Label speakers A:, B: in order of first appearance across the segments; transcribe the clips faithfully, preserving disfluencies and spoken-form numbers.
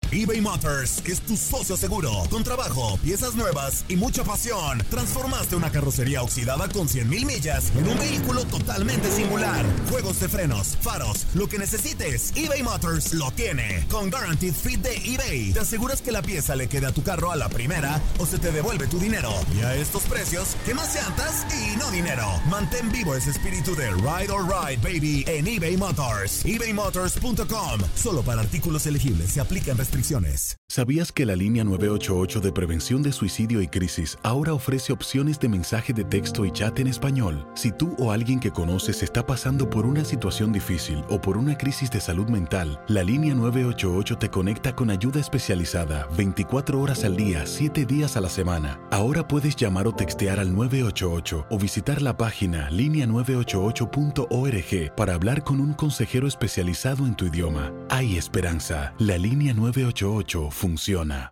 A: eBay Motors es tu socio seguro. Con trabajo, piezas nuevas y mucha pasión, transformaste una carrocería oxidada con cien mil millas en un vehículo totalmente singular. Juegos de frenos, faros, lo que necesites, eBay Motors lo tiene. Con Guaranteed Fit de eBay, te aseguras que la pieza le quede a tu carro a la primera o se te devuelve tu dinero. Y a estos precios, ¿qué más llantas y no dinero? Mantén vivo ese espíritu de Ride or Ride, baby, en eBay Motors. ebay motors punto com. Solo para artículos elegibles se aplican restricciones.
B: ¿Sabías que la línea nueve ocho ocho de prevención de suicidio y crisis ahora ofrece opciones de mensaje de texto y chat en español? Si tú o alguien que conoces está pasando por una situación difícil o por una crisis de salud mental, la línea nueve ocho ocho te conecta con ayuda especializada veinticuatro horas al día, siete días a la semana. Ahora puedes llamar o textear al nueve ocho ocho o visitar la página línea nueve ocho ocho punto org para hablar con un consejero especializado en tu idioma. Hay esperanza. La línea nueve ocho ocho funciona.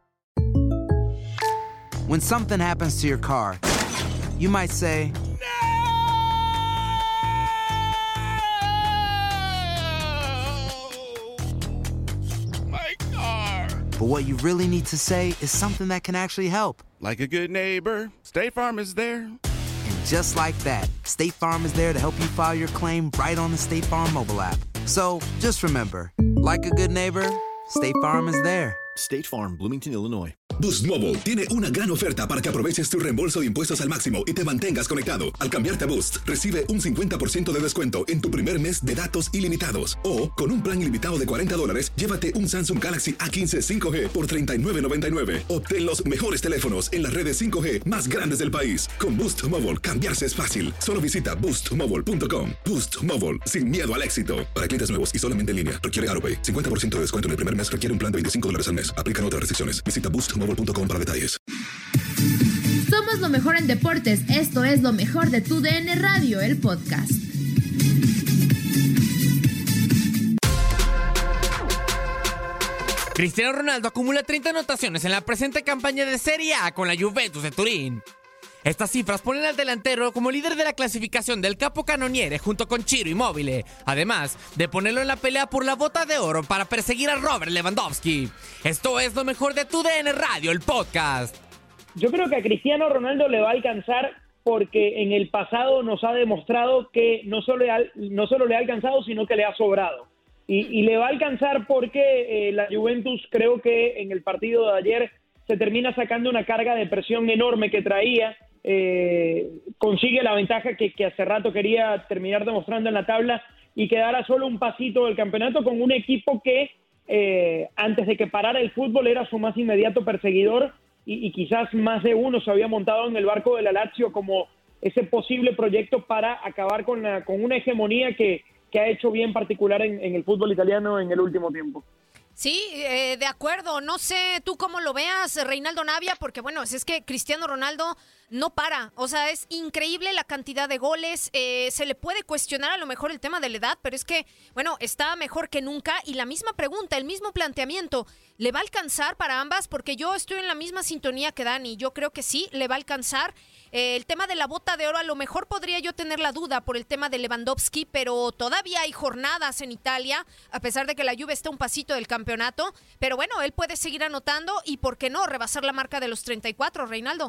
C: When something happens to your car, you might say,
D: My car.
C: but what you really need to say is something that can actually help.
D: Like a good neighbor, State Farm is there.
C: And just like that, State Farm is there to help you file your claim right on the State Farm mobile app. So just remember, like a good neighbor, State Farm is there.
E: State Farm, Bloomington, Illinois.
F: Boost Mobile tiene una gran oferta para que aproveches tu reembolso de impuestos al máximo y te mantengas conectado. Al cambiarte a Boost, recibe un cincuenta por ciento de descuento en tu primer mes de datos ilimitados. O, con un plan ilimitado de cuarenta dólares, llévate un Samsung Galaxy A quince cinco G por treinta y nueve noventa y nueve. Obtén los mejores teléfonos en las redes cinco G más grandes del país. Con Boost Mobile, cambiarse es fácil. Solo visita boost mobile punto com. Boost Mobile, sin miedo al éxito. Para clientes nuevos y solamente en línea, requiere AutoPay. cincuenta por ciento de descuento en el primer mes requiere un plan de veinticinco dólares al mes. Aplican otras restricciones. Visita boost mobile punto com para detalles.
G: Somos lo mejor en deportes. Esto es lo mejor de tu D N Radio, el podcast.
H: Cristiano Ronaldo acumula treinta anotaciones en la presente campaña de Serie A con la Juventus de Turín. Estas cifras ponen al delantero como líder de la clasificación del Capocannoniere junto con Ciro Immobile, además de ponerlo en la pelea por la bota de oro para perseguir a Robert Lewandowski. Esto es lo mejor de tu D N Radio, el podcast.
I: Yo creo que a Cristiano Ronaldo le va a alcanzar porque en el pasado nos ha demostrado que no solo le ha, no solo le ha alcanzado, sino que le ha sobrado. Y, y le va a alcanzar porque eh, la Juventus, creo que en el partido de ayer se termina sacando una carga de presión enorme que traía. Eh, consigue la ventaja que, que hace rato quería terminar demostrando en la tabla y quedar a solo un pasito del campeonato con un equipo que eh, antes de que parara el fútbol era su más inmediato perseguidor y, y quizás más de uno se había montado en el barco de la Lazio como ese posible proyecto para acabar con, la, con una hegemonía que, que ha hecho bien particular en, en el fútbol italiano en el último tiempo.
J: Sí, eh, de acuerdo. No sé tú cómo lo veas, Reinaldo Navia, porque bueno, es que Cristiano Ronaldo no para. O sea, es increíble la cantidad de goles. Eh, se le puede cuestionar a lo mejor el tema de la edad, pero es que, bueno, está mejor que nunca. Y la misma pregunta, el mismo planteamiento, ¿le va a alcanzar para ambas? Porque yo estoy en la misma sintonía que Dani. Yo creo que sí, le va a alcanzar. Eh, el tema de la bota de oro, a lo mejor podría yo tener la duda por el tema de Lewandowski, pero todavía hay jornadas en Italia, a pesar de que la Juve está un pasito del campeonato. Pero bueno, él puede seguir anotando y, ¿por qué no?, rebasar la marca de los treinta y cuatro, Reinaldo.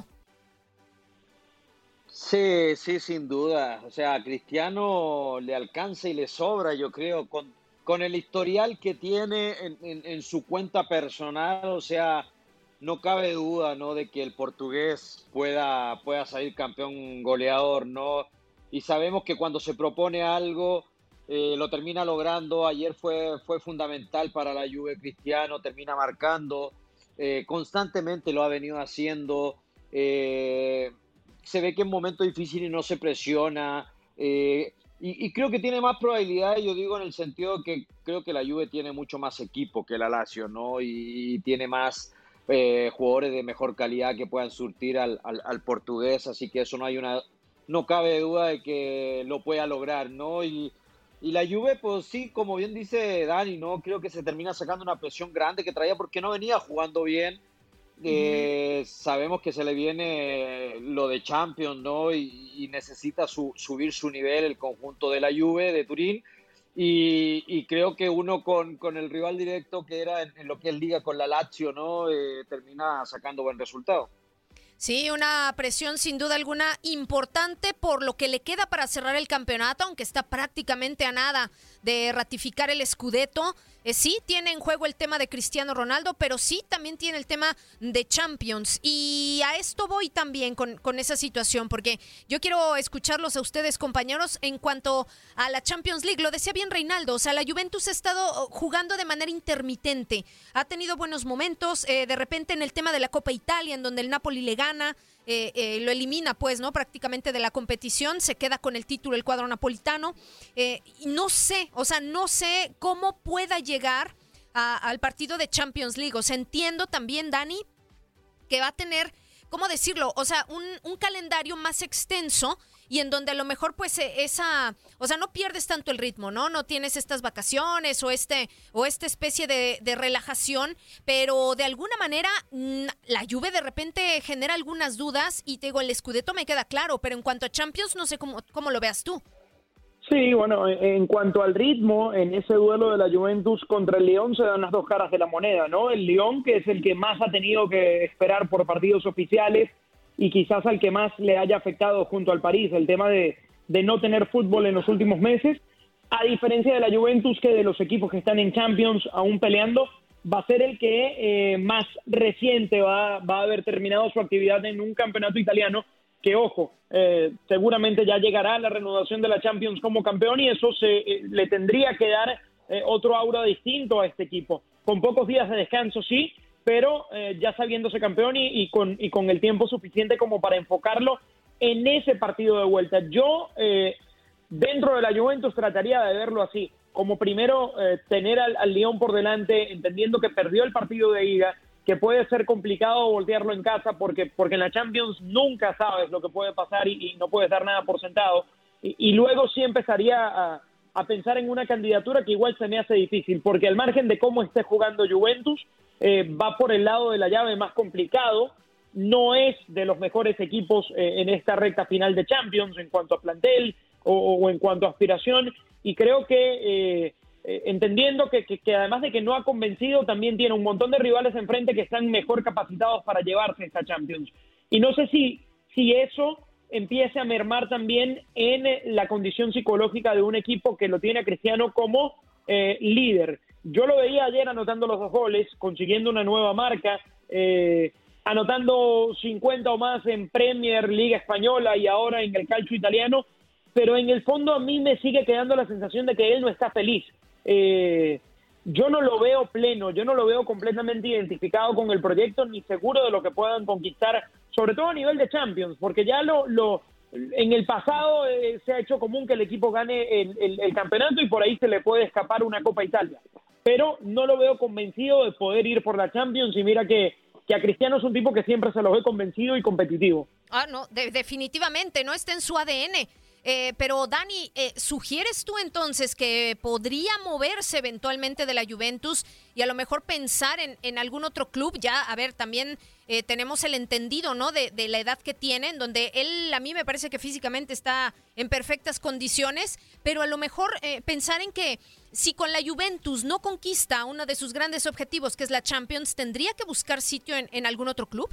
K: Sí, sí, sin duda. O sea, a Cristiano le alcanza y le sobra, yo creo, con, con el historial que tiene en, en, en su cuenta personal. O sea, no cabe duda, ¿no?, de que el portugués pueda, pueda salir campeón goleador, ¿no? Y sabemos que cuando se propone algo, eh, lo termina logrando. Ayer fue, fue fundamental para la Juve. Cristiano termina marcando. Eh, constantemente lo ha venido haciendo. Eh, se ve que en momentos difíciles no se presiona. Eh, y, y creo que tiene más probabilidades, yo digo, en el sentido que creo que la Juve tiene mucho más equipo que la Lazio, ¿no? Y, y tiene más eh, jugadores de mejor calidad que puedan surtir al, al, al portugués. Así que eso no hay una... no cabe duda de que lo pueda lograr, ¿no? Y, y la Juve, pues sí, como bien dice Dani, ¿no? Creo que se termina sacando una presión grande que traía porque no venía jugando bien. Eh, uh-huh. Sabemos que se le viene lo de Champions, ¿no? Y, y necesita su, subir su nivel el conjunto de la Juve de Turín. Y, y creo que uno con, con el rival directo que era en, en lo que es Liga con la Lazio, ¿no? Eh, termina sacando buen resultado.
J: Sí, una presión sin duda alguna importante por lo que le queda para cerrar el campeonato, aunque está prácticamente a nada de ratificar el Scudetto. Eh, sí tiene en juego el tema de Cristiano Ronaldo, pero sí también tiene el tema de Champions. Y a esto voy también con, con esa situación, porque yo quiero escucharlos a ustedes, compañeros, en cuanto a la Champions League. Lo decía bien Reinaldo, o sea, la Juventus ha estado jugando de manera intermitente. Ha tenido buenos momentos, eh, de repente en el tema de la Copa Italia, en donde el Napoli le gana, Eh, eh, lo elimina pues, ¿no? Prácticamente de la competición, se queda con el título el cuadro napolitano. Eh, y no sé, o sea, no sé cómo pueda llegar a, al partido de Champions League. O sea, entiendo también, Dani, que va a tener, ¿cómo decirlo? O sea, un, un calendario más extenso y en donde a lo mejor pues esa, o sea, no pierdes tanto el ritmo, ¿no? No tienes estas vacaciones o este o esta especie de, de relajación, pero de alguna manera la Juve de repente genera algunas dudas y te digo, el Scudetto me queda claro, pero en cuanto a Champions no sé cómo, cómo lo veas tú.
I: Sí, bueno, en cuanto al ritmo, en ese duelo de la Juventus contra el Lyon se dan las dos caras de la moneda, ¿no? El Lyon, que es el que más ha tenido que esperar por partidos oficiales, y quizás al que más le haya afectado junto al París, el tema de, de no tener fútbol en los últimos meses, a diferencia de la Juventus, que de los equipos que están en Champions aún peleando, va a ser el que eh, más reciente va, va a haber terminado su actividad en un campeonato italiano, que ojo, eh, seguramente ya llegará la renovación de la Champions como campeón y eso se, eh, le tendría que dar eh, otro aura distinto a este equipo, con pocos días de descanso sí, pero eh, ya sabiéndose campeón y, y, con, y con el tiempo suficiente como para enfocarlo en ese partido de vuelta. Yo, eh, dentro de la Juventus, trataría de verlo así, como primero eh, tener al, al Lyon por delante, entendiendo que perdió el partido de ida, que puede ser complicado voltearlo en casa, porque, porque en la Champions nunca sabes lo que puede pasar y, y no puedes dar nada por sentado. Y, y luego sí empezaría a, a pensar en una candidatura que igual se me hace difícil, porque al margen de cómo esté jugando Juventus, Eh, va por el lado de la llave más complicado, no es de los mejores equipos eh, en esta recta final de Champions en cuanto a plantel o, o en cuanto a aspiración, y creo que eh, eh, entendiendo que, que, que además de que no ha convencido, también tiene un montón de rivales enfrente que están mejor capacitados para llevarse esta Champions, y no sé si, si eso empiece a mermar también en la condición psicológica de un equipo que lo tiene a Cristiano como eh, líder. Yo lo veía ayer anotando los dos goles, consiguiendo una nueva marca, eh, anotando cincuenta o más en Premier, Liga Española y ahora en el calcio italiano, pero en el fondo a mí me sigue quedando la sensación de que él no está feliz. Eh, yo no lo veo pleno, yo no lo veo completamente identificado con el proyecto, ni seguro de lo que puedan conquistar, sobre todo a nivel de Champions, porque ya lo... lo en el pasado eh, se ha hecho común que el equipo gane el, el, el campeonato y por ahí se le puede escapar una Copa Italia. Pero no lo veo convencido de poder ir por la Champions y mira que, que a Cristiano es un tipo que siempre se lo ve convencido y competitivo.
J: Ah, no, de, definitivamente, no está en su A D N. Eh, pero Dani, eh, ¿sugieres tú entonces que podría moverse eventualmente de la Juventus y a lo mejor pensar en, en algún otro club? Ya, a ver, también eh, tenemos el entendido, ¿no? De, de la edad que tiene, en donde él a mí me parece que físicamente está en perfectas condiciones, pero a lo mejor eh, pensar en que si con la Juventus no conquista uno de sus grandes objetivos, que es la Champions, ¿tendría que buscar sitio en, en algún otro club?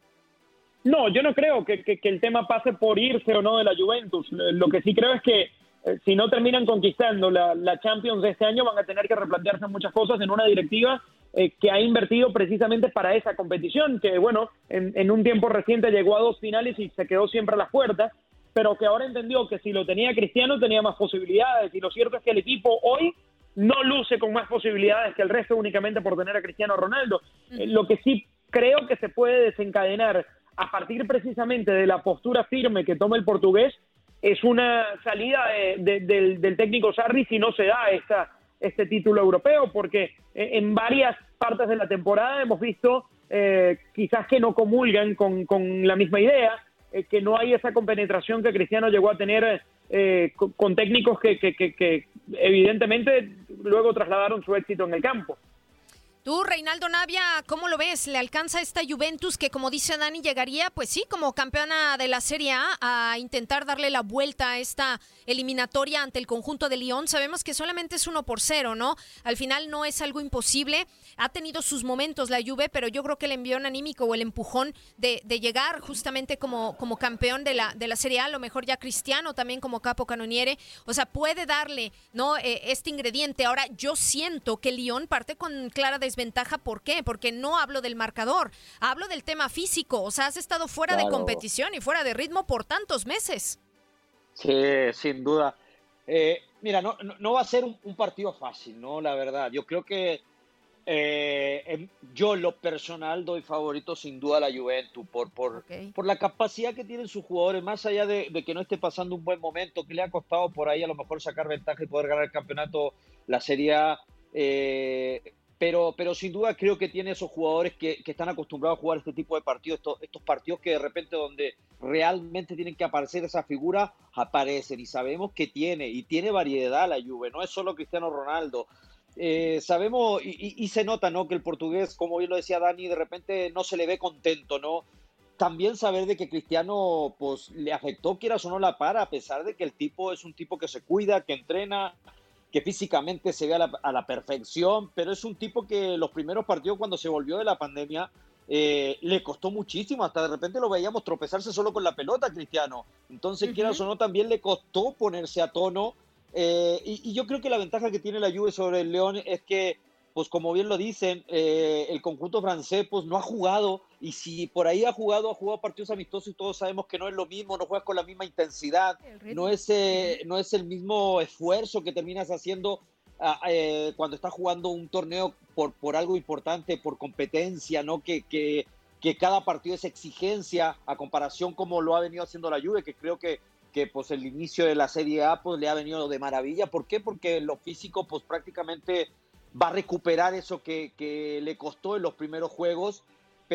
I: No, yo no creo que, que, que el tema pase por irse o no de la Juventus. Lo que sí creo es que eh, si no terminan conquistando la, la Champions de este año van a tener que replantearse muchas cosas en una directiva eh, que ha invertido precisamente para esa competición, que bueno, en, en un tiempo reciente llegó a dos finales y se quedó siempre a las puertas, pero que ahora entendió que si lo tenía Cristiano tenía más posibilidades, y lo cierto es que el equipo hoy no luce con más posibilidades que el resto únicamente por tener a Cristiano Ronaldo. Eh, lo que sí creo que se puede desencadenar a partir precisamente de la postura firme que toma el portugués es una salida de, de, del, del técnico Sarri si no se da esta, este título europeo, porque en varias partes de la temporada hemos visto eh, quizás que no comulgan con, con la misma idea, eh, que no hay esa compenetración que Cristiano llegó a tener eh, con, con técnicos que, que, que, que evidentemente luego trasladaron su éxito en el campo.
J: Tú, Reinaldo Navia, ¿cómo lo ves? ¿Le alcanza esta Juventus que, como dice Dani, llegaría, pues sí, como campeona de la Serie A a intentar darle la vuelta a esta eliminatoria ante el conjunto de Lyon? Sabemos que solamente es uno por cero, ¿no? Al final no es algo imposible. Ha tenido sus momentos la Juve, pero yo creo que el envión anímico o el empujón de, de llegar justamente como, como campeón de la, de la Serie A, a lo mejor ya Cristiano también como capo canoniere, o sea, puede darle, ¿no? Eh, este ingrediente. Ahora, yo siento que Lyon parte con clara desventaja. ¿Por qué? Porque no hablo del marcador, hablo del tema físico. O sea, has estado fuera claro. de competición y fuera de ritmo por tantos meses.
K: Sí, sin duda. Eh, mira, no, no, no va a ser un, un partido fácil, ¿no? La verdad, yo creo que eh, en, yo en lo personal doy favorito sin duda a la Juventus por, por, okay. por la capacidad que tienen sus jugadores, más allá de, de que no esté pasando un buen momento, que le ha costado por ahí a lo mejor sacar ventaja y poder ganar el campeonato, la Serie A. Eh, Pero, pero sin duda creo que tiene esos jugadores que, que están acostumbrados a jugar este tipo de partidos, estos, estos partidos que de repente donde realmente tienen que aparecer esa figura, aparecen y sabemos que tiene, y tiene variedad la Juve, no es solo Cristiano Ronaldo. Eh, sabemos y, y, y se nota, ¿no? Que el portugués, como bien lo decía Dani, de repente no se le ve contento, ¿no? También saber de que Cristiano pues le afectó, quieras o no, la para, a pesar de que el tipo es un tipo que se cuida, que entrena, que físicamente se ve a la, a la perfección, pero es un tipo que los primeros partidos cuando se volvió de la pandemia eh, le costó muchísimo, hasta de repente lo veíamos tropezarse solo con la pelota, Cristiano. Entonces, uh-huh. quieras o no, también le costó ponerse a tono, eh, y, y yo creo que la ventaja que tiene la Juve sobre el León es que, pues como bien lo dicen, eh, el conjunto francés pues no ha jugado, y si por ahí ha jugado, ha jugado partidos amistosos y todos sabemos que no es lo mismo, no juegas con la misma intensidad, no es, eh, no es el mismo esfuerzo que terminas haciendo eh, cuando estás jugando un torneo por, por algo importante, por competencia, ¿no? Que, que, que cada partido es exigencia a comparación como lo ha venido haciendo la Juve, que creo que, que pues el inicio de la Serie A pues le ha venido de maravilla. ¿Por qué? Porque lo físico pues prácticamente va a recuperar eso que, que le costó en los primeros juegos,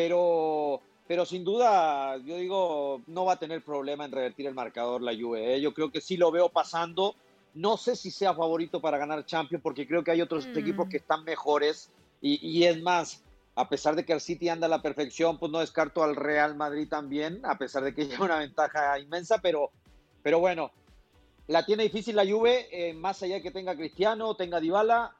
K: pero, pero sin duda, yo digo, no va a tener problema en revertir el marcador la Juve, ¿eh? Yo creo que sí lo veo pasando. No sé si sea favorito para ganar Champions, porque creo que hay otros mm. equipos que están mejores, y, y es más, a pesar de que el City anda a la perfección, pues no descarto al Real Madrid también, a pesar de que lleva una ventaja inmensa, pero, pero bueno, la tiene difícil la Juve, eh, más allá de que tenga Cristiano, tenga Dybala,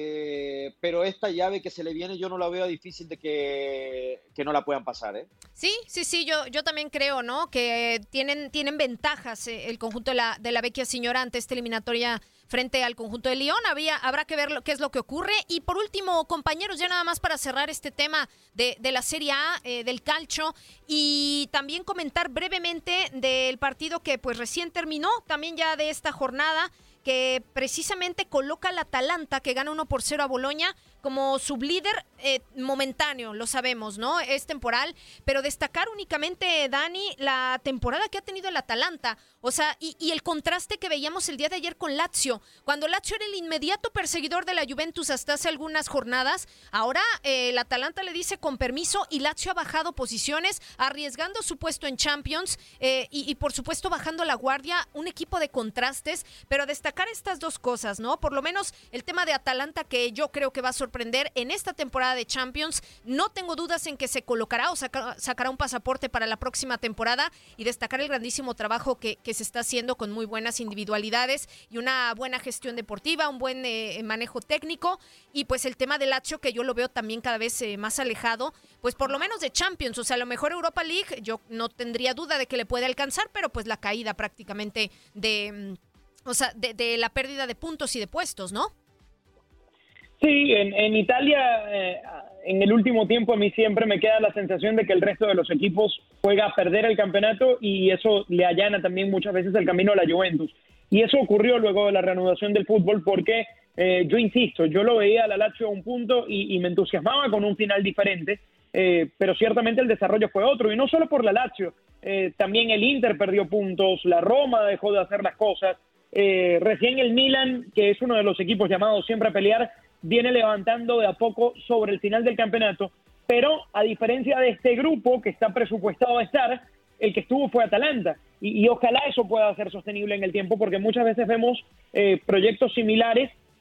K: eh, pero esta llave que se le viene yo no la veo difícil de que, que no la puedan pasar, ¿eh?
J: Sí, sí, sí, yo, yo también creo, ¿no? Que tienen, tienen ventajas eh, el conjunto de la, de la Vecchia Signora ante esta eliminatoria frente al conjunto de Lyon. Había, habrá que ver lo, qué es lo que ocurre. Y por último, compañeros, ya nada más para cerrar este tema de, de la Serie A, eh, del calcio, y también comentar brevemente del partido que pues recién terminó, también ya de esta jornada, que precisamente coloca al Atalanta, que gana uno por cero a Boloña, como sublíder eh, momentáneo, lo sabemos, ¿no? Es temporal, pero destacar únicamente, Dani, la temporada que ha tenido el Atalanta, o sea, y, y el contraste que veíamos el día de ayer con Lazio, cuando Lazio era el inmediato perseguidor de la Juventus hasta hace algunas jornadas, ahora eh, el Atalanta le dice con permiso, y Lazio ha bajado posiciones, arriesgando su puesto en Champions, eh, y, y por supuesto bajando la guardia, un equipo de contrastes, pero destacar estas dos cosas, ¿no? Por lo menos el tema de Atalanta, que yo creo que va a sorprender en esta temporada de Champions. No tengo dudas en que se colocará o saca, sacará un pasaporte para la próxima temporada, y destacar el grandísimo trabajo que, que se está haciendo con muy buenas individualidades y una buena gestión deportiva, un buen eh, manejo técnico, y pues el tema de Lazio, que yo lo veo también cada vez eh, más alejado, pues por lo menos de Champions, o sea, a lo mejor Europa League yo no tendría duda de que le puede alcanzar, pero pues la caída prácticamente de, o sea, de, de la pérdida de puntos y de puestos, ¿no?
I: Sí, en, en Italia, eh, en el último tiempo a mí siempre me queda la sensación de que el resto de los equipos juega a perder el campeonato, y eso le allana también muchas veces el camino a la Juventus. Y eso ocurrió luego de la reanudación del fútbol, porque eh, yo insisto, yo lo veía a la Lazio a un punto y, y me entusiasmaba con un final diferente, eh, pero ciertamente el desarrollo fue otro, y no solo por la Lazio, eh, también el Inter perdió puntos, la Roma dejó de hacer las cosas, eh, recién el Milan, que es uno de los equipos llamados siempre a pelear, viene levantando de a poco sobre el final del campeonato, pero a diferencia de este grupo que está presupuestado a estar, el que estuvo fue Atalanta, y, y ojalá eso pueda ser sostenible en el tiempo, porque muchas veces vemos eh, proyectos similares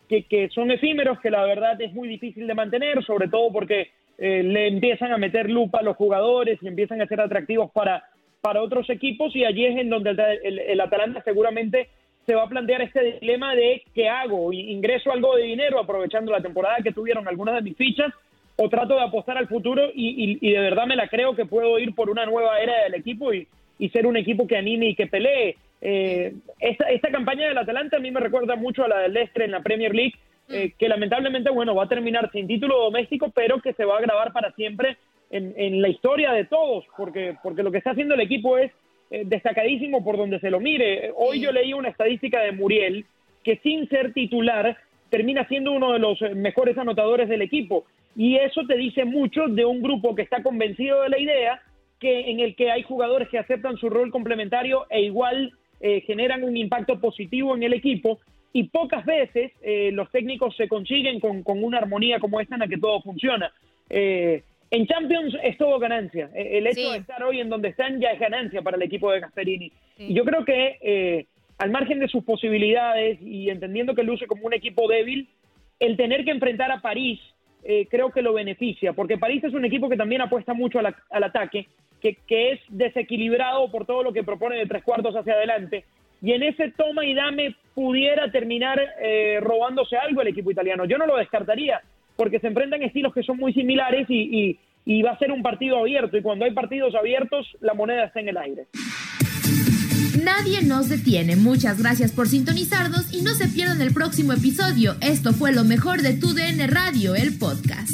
I: que, que son efímeros, que la verdad es muy difícil de mantener, sobre todo porque eh, le empiezan a meter lupa a los jugadores y empiezan a ser atractivos para, para otros equipos, y allí es en donde el, el, el Atalanta seguramente se va a plantear este dilema de ¿qué hago? ¿Ingreso algo de dinero aprovechando la temporada que tuvieron algunas de mis fichas, o trato de apostar al futuro y, y, y de verdad me la creo que puedo ir por una nueva era del equipo y, y ser un equipo que anime y que pelee? Eh, esta, esta campaña del Atalanta a mí me recuerda mucho a la del Leicester en la Premier League, eh, que lamentablemente, bueno, va a terminar sin título doméstico, pero que se va a grabar para siempre en, en la historia de todos, porque, porque lo que está haciendo el equipo es eh, destacadísimo por donde se lo mire. Hoy yo leí una estadística de Muriel, que sin ser titular termina siendo uno de los mejores anotadores del equipo, y eso te dice mucho de un grupo que está convencido de la idea, que en el que hay jugadores que aceptan su rol complementario e igual eh, generan un impacto positivo en el equipo, y pocas veces eh, los técnicos se consiguen con, con una armonía como esta en la que todo funciona. Eh, en Champions es todo ganancia. El hecho sí. de estar hoy en donde están ya es ganancia para el equipo de Gasperini. Sí. Y yo creo que eh, al margen de sus posibilidades y entendiendo que luce como un equipo débil, el tener que enfrentar a París eh, creo que lo beneficia, porque París es un equipo que también apuesta mucho al, al ataque, que, que es desequilibrado por todo lo que propone de tres cuartos hacia adelante, y en ese toma y dame pudiera terminar eh, robándose algo el equipo italiano. Yo no lo descartaría, porque se enfrentan estilos que son muy similares y, y, y va a ser un partido abierto, y cuando hay partidos abiertos la moneda está en el aire.
G: Nadie nos detiene. Muchas gracias por sintonizarnos y no se pierdan el próximo episodio. Esto fue lo mejor de Tu D N Radio, el podcast.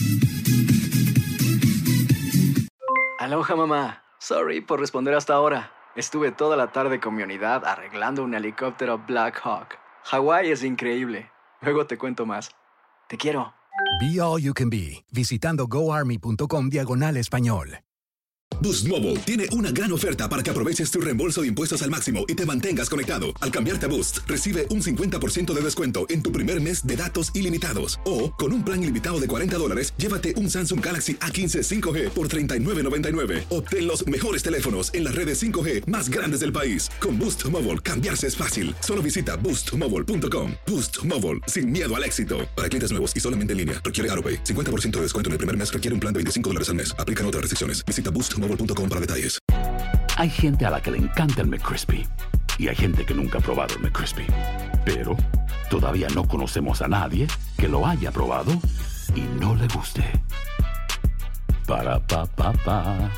L: Aloha, mamá. Sorry por responder hasta ahora. Estuve toda la tarde con mi unidad arreglando un helicóptero Black Hawk. Hawái es increíble. Luego te cuento más. Te quiero.
M: Be All You Can Be, visitando goarmy.com diagonal español.
F: Boost Mobile tiene una gran oferta para que aproveches tu reembolso de impuestos al máximo y te mantengas conectado. Al cambiarte a Boost, recibe un cincuenta por ciento de descuento en tu primer mes de datos ilimitados. O, con un plan ilimitado de cuarenta dólares, llévate un Samsung Galaxy A quince cinco G por treinta y nueve noventa y nueve. Obtén los mejores teléfonos en las redes cinco G más grandes del país. Con Boost Mobile, cambiarse es fácil. Solo visita boost mobile punto com. Boost Mobile, sin miedo al éxito. Para clientes nuevos y solamente en línea, requiere AutoPay. cincuenta por ciento de descuento en el primer mes requiere un plan de veinticinco dólares al mes. Aplican otras restricciones. Visita boost mobile punto com para detalles.
B: Hay gente a la que le encanta el McCrispy y hay gente que nunca ha probado el McCrispy. Pero todavía no conocemos a nadie que lo haya probado y no le guste. Para pa pa pa.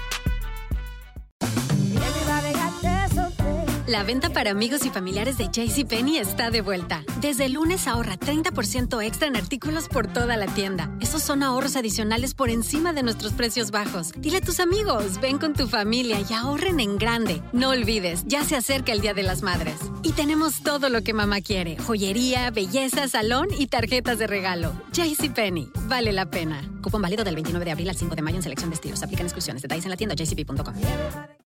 N: La venta para amigos y familiares de JCPenney está de vuelta. Desde el lunes ahorra treinta por ciento extra en artículos por toda la tienda. Esos son ahorros adicionales por encima de nuestros precios bajos. Dile a tus amigos, ven con tu familia y ahorren en grande. No olvides, ya se acerca el Día de las Madres. Y tenemos todo lo que mamá quiere. Joyería, belleza, salón y tarjetas de regalo. JCPenney, vale la pena. Cupón válido del veintinueve de abril al cinco de mayo en selección de estilos. Aplican exclusiones. Detalles en la tienda j c p punto com.